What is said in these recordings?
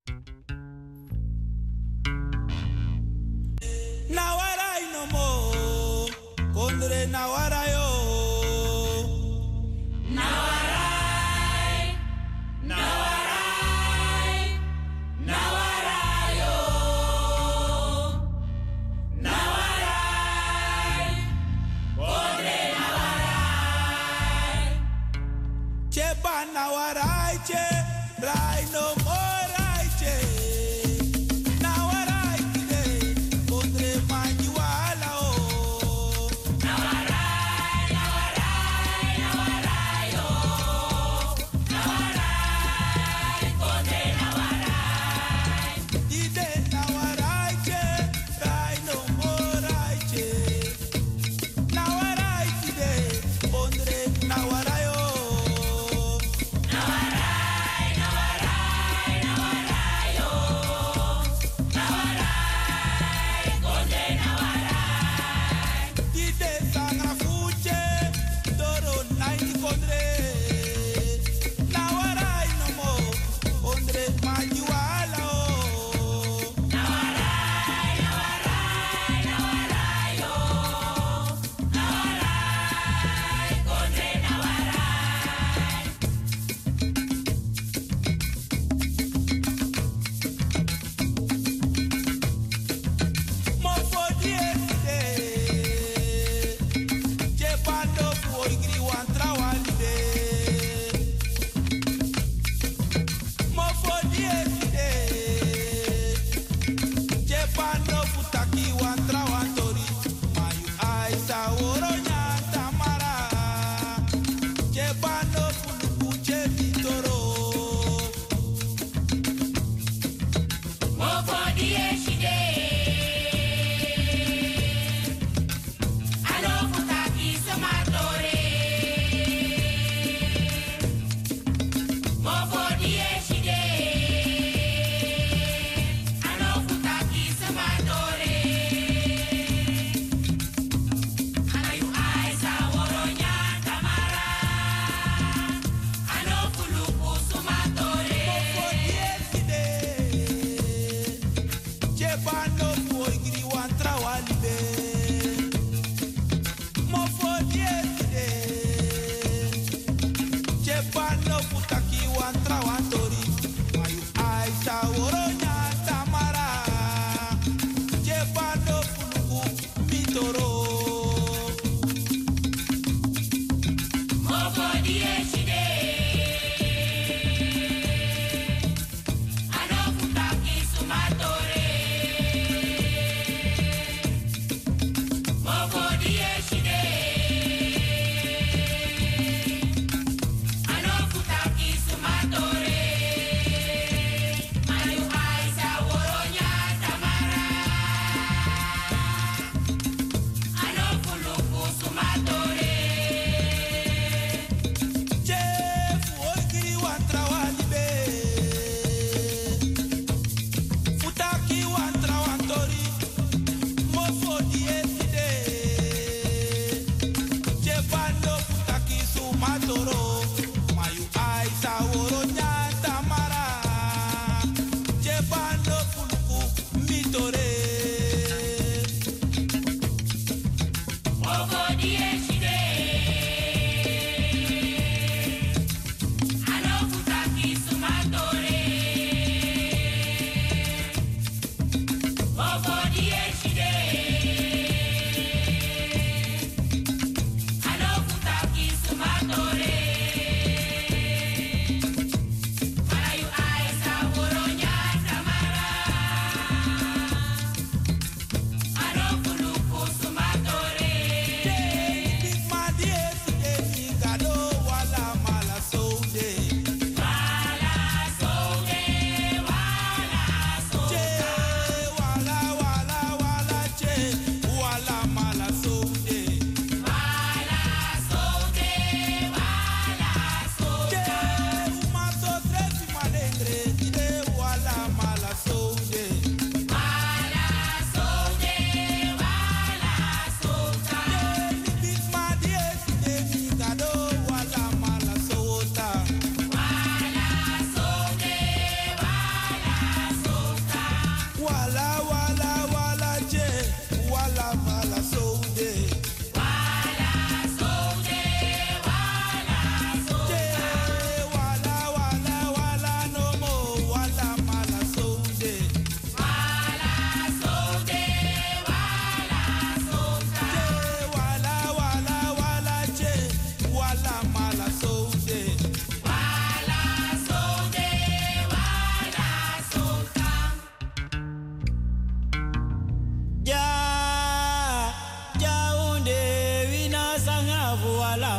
Nawarai no mo, kondre nawarayo. Nawarai, nawarai, nawarayo. Nawarai, kondre nawarai. Cheba nawarai che, rai no mo rai che.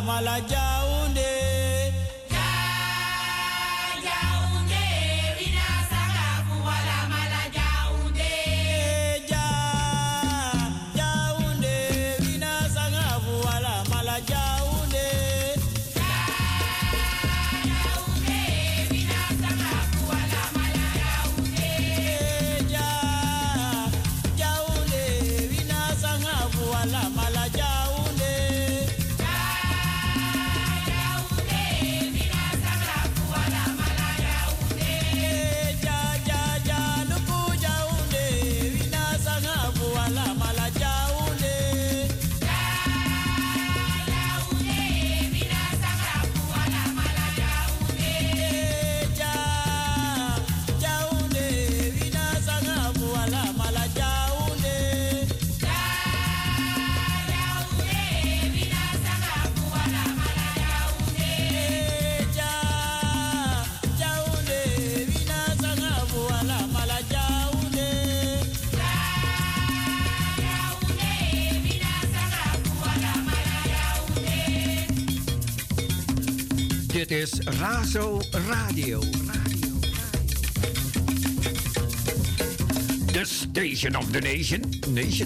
mala Yaoundé. Yaoundé, vina sanga fuwala mala Yaoundé. Yaoundé, vina sanga fuwala mala Yaoundé. Yaoundé, vina sanga fuwala mala Yaoundé. Yaoundé, vina sanga fuwala mala Yaoundé. Dit is Razo Radio. The station of the nation. Nation.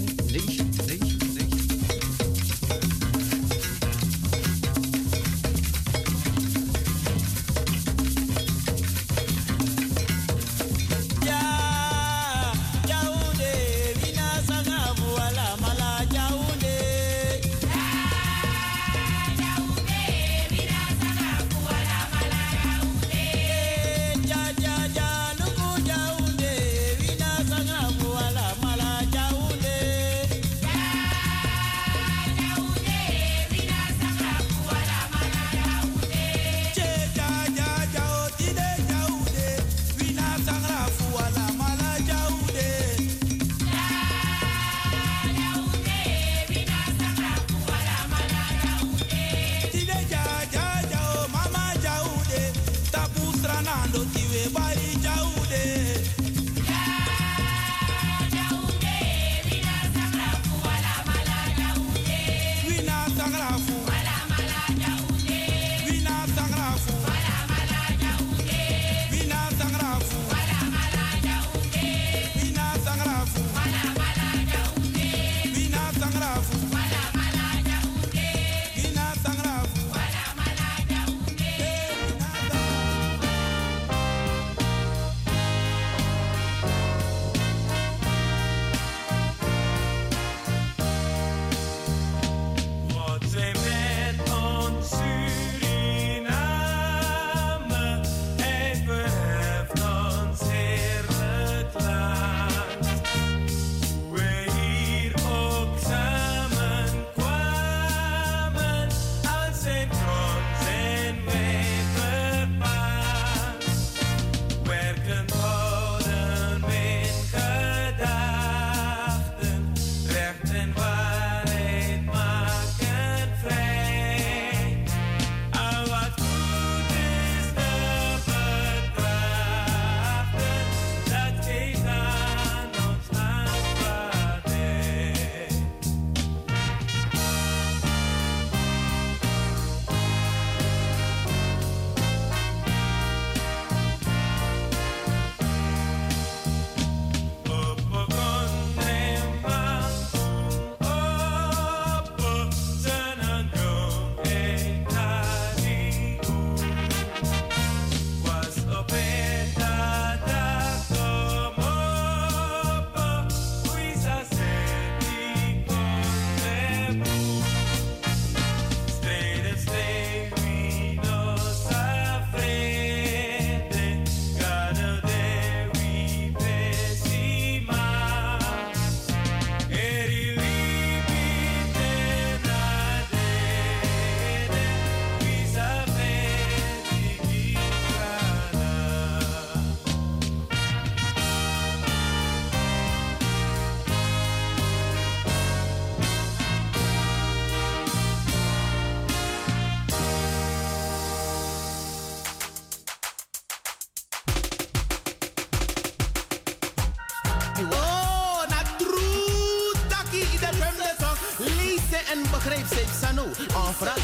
safe sano. En vraag,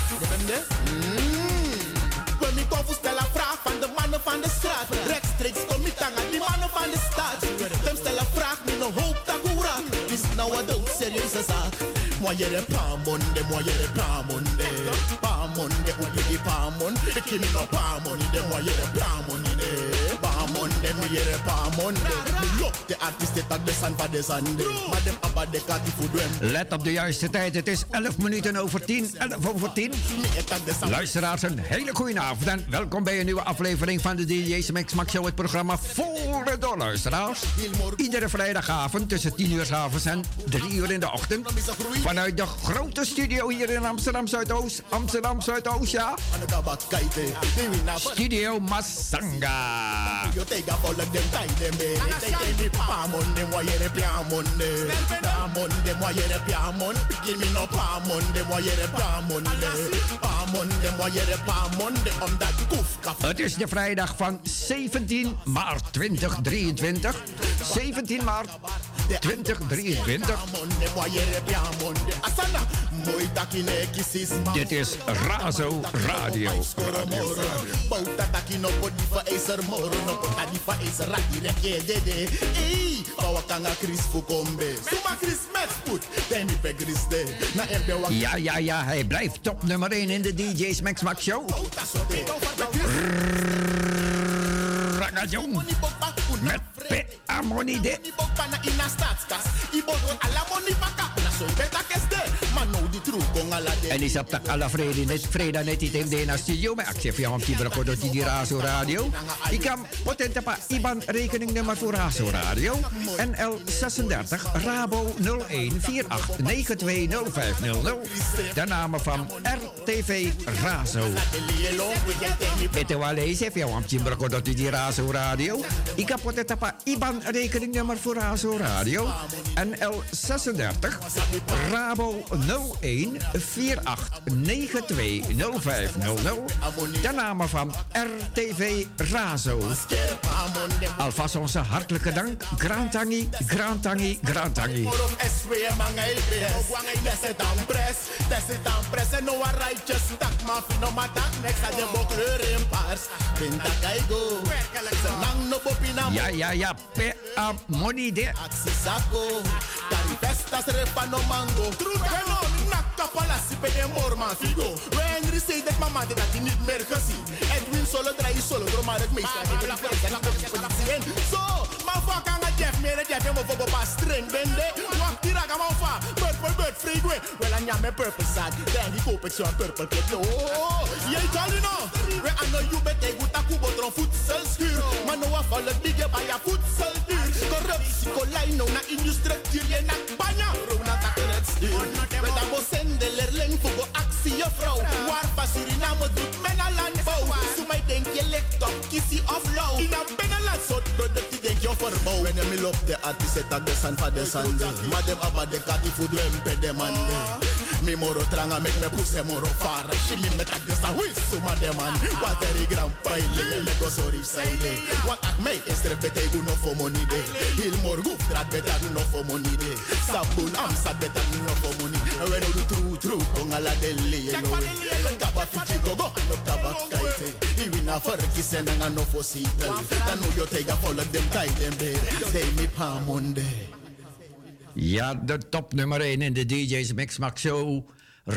we me kom stellen een vraag van de mannen van de straat. Rechtstreeks kom ik aan die mannen van de stad. Hem stellen een vraag, me no hoop dat hoera. Dit is nou een dood serieuze zaak. Moi yere pamonde, moi yere pamonde. Pamonde, oudje pamonde. Ik ken no pamonde, moi yere pamonde. Pamonde, moi yere pamonde. Me look de artiest dat de san van de zande. Maar dem abba de kati voedwem. Let op de juiste tijd. Het is 11 minuten over 10. 11 over 10. Luisteraars, een hele goede avond. En welkom bij een nieuwe aflevering van de DJ's Mix Show. Het programma voor de luisteraars. Iedere vrijdagavond tussen 10 uur 's avonds en 3 uur in de ochtend. Vanuit de grote studio hier in Amsterdam Zuidoost. Amsterdam Zuidoost, ja. Studio Masanga. Het is de vrijdag van 17 maart 2023. 17 maart 2023. Dit is Razo Radio. Ja, hij blijft top nummer 1 in de DJ's Max Show. Ragazon met P.A.Monide. En is op de alle vrede net niet in de studio. Maar ik zeg van Kibra die Razo Radio. Ik kan potentapa IBAN rekeningnummer voor Razo Radio. NL 36 Rabo 01 48 92 0500. De namen van RTV Razo. Het is wel eens even van Kibra die Razo Radio. Ik kan potentapa IBAN rekeningnummer voor Razo Radio. NL 36 Rabo 01 48 92 0500. De namen van RTV Razo. Alvast onze hartelijke dank. Grantangi, Grantangi, Grantangi. Ja, P.A.Monide. Festas repano mango. Trugano, nakka palasi pe de morman figo. When you say that mama dat je niet meer gezien. Edwin solo draai solo, door maar het meeste. So, maar fuck aan het Jeff meer, Jeff hem op een string bende. Wacht die raga man fa, bird free way. Well aan jou met purple sad, dan die koop ik zo'n purple kid. Oh, jij kan je nou. We aan nou you bet ik goed akubo dron voedselschuur. Maar nou afval het bigge bij je voedselduur. Corruptie, kolijn nou na industructuur je nak banya. Rona takken het stuur. We dan bo zendelerling voor go actie je vrouw. Waar van Suriname doet men al landbouw. Zo mij denk je lekt op kissie of low. In een binnenland soort product die denk je verbouw. When je me loopt de artiest het ak de san van de sande. Maar dem abba de kati voet wempe de mande. Mi moro tranga mek me puse moro fara. Shimi me tak de sa huis suma de man. Wat er i gran paile. Lego sorry saide. Wat ak mei is er bete gu no for money de. Hil mor guf drat beta gu no for money de. Sabun amsat beta gu no for money. When you do true kongala de lelo. Kaba fichi gogo no kaba kaite. Iwina farki senanga no for sitel. Tanu yo tega follow them tight them be. Say me pa Monday. Ja, de top nummer 1 in de DJ's Mix Show.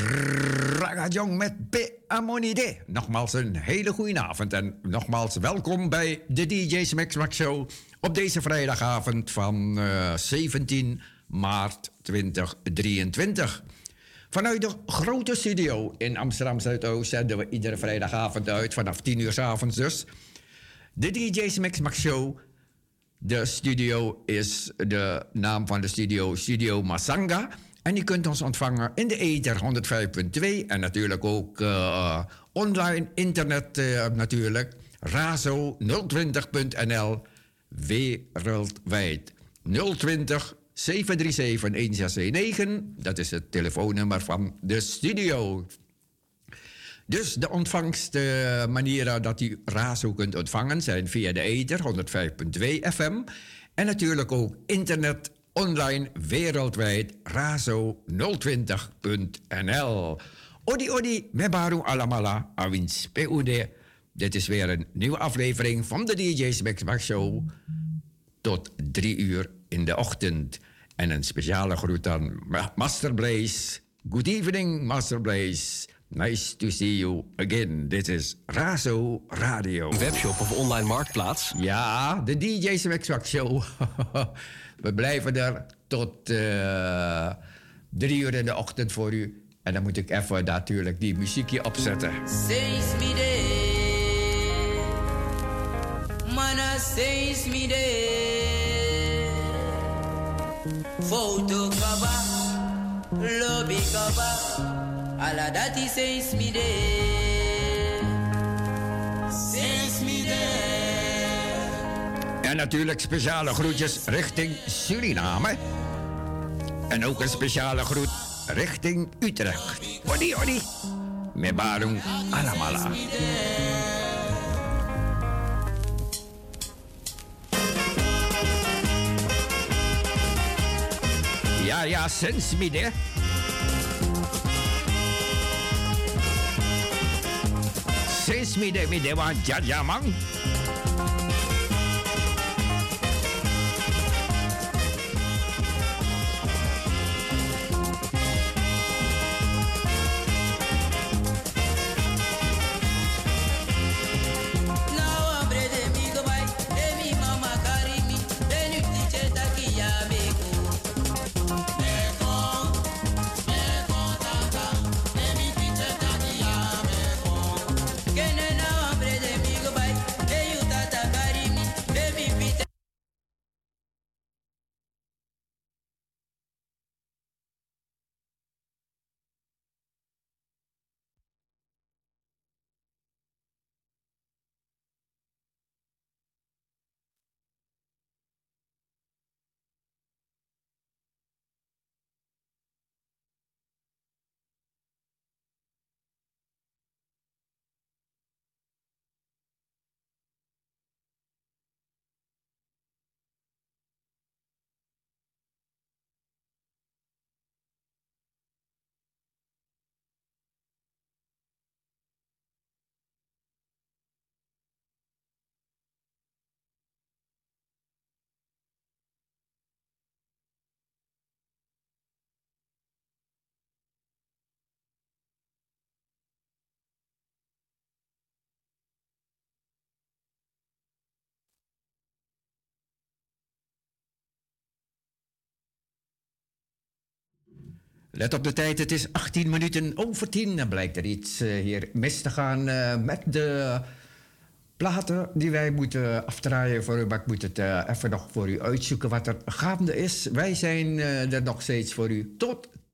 Ragazon met P.A.Monide. Nogmaals een hele goede avond en nogmaals welkom bij de DJ's Mix Show op deze vrijdagavond van 17 maart 2023. Vanuit de grote studio in Amsterdam Zuidoost zenden we iedere vrijdagavond uit vanaf 10 uur 's avonds dus. De DJ's Mix Show. De studio is de naam van de studio, Studio Masanga. En je kunt ons ontvangen in de ether 105.2 en natuurlijk ook online, internet natuurlijk. Razo020.nl wereldwijd. 020 737 1619, dat is het telefoonnummer van de studio. Dus de ontvangstmanieren dat u Razo kunt ontvangen zijn via de ether 105.2 FM. En natuurlijk ook internet online wereldwijd razo020.nl. Odi, me baru alamala, awins peude. Dit is weer een nieuwe aflevering van de DJ's Mix Show. Tot 3 uur in de ochtend. En een speciale groet aan Master Blaze. Good evening, Master Blaze. Nice to see you again. Dit is Razo Radio. Webshop of online marktplaats? Ja, de DJ's Mix Show. We blijven er tot 3 uur in de ochtend voor u. En dan moet ik even natuurlijk die muziekje opzetten. Says me day, mana says me day. Foto kaba, lobby kaba, ala dati says me day. Says me day. En natuurlijk speciale groetjes richting Suriname. En ook een speciale groet richting Utrecht. Odi. Me barung alamala. Ja, sinds midden. Sinds midden, want jajamang. Let op de tijd, het is 18 minuten over 10. Dan blijkt er iets hier mis te gaan met de platen die wij moeten afdraaien voor u. Maar ik moet het even nog voor u uitzoeken wat er gaande is. Wij zijn er nog steeds voor u tot